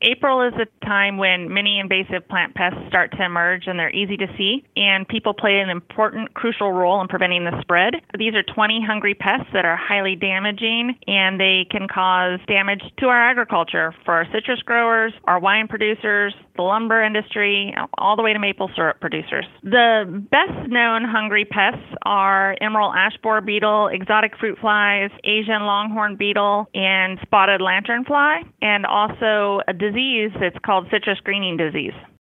April is a time when many invasive plant pests start to emerge, and they're easy to see, and people play an important, crucial role in preventing the spread. These are 20 hungry pests that are highly damaging, and they can cause damage to our agriculture for our citrus growers, our wine producers, the lumber industry, all the way to maple syrup producers. The best known hungry pests are emerald ash borer beetle, exotic fruit flies, Asian longhorn beetle, and spotted lanternfly, and also a disease that's called citrus greening disease.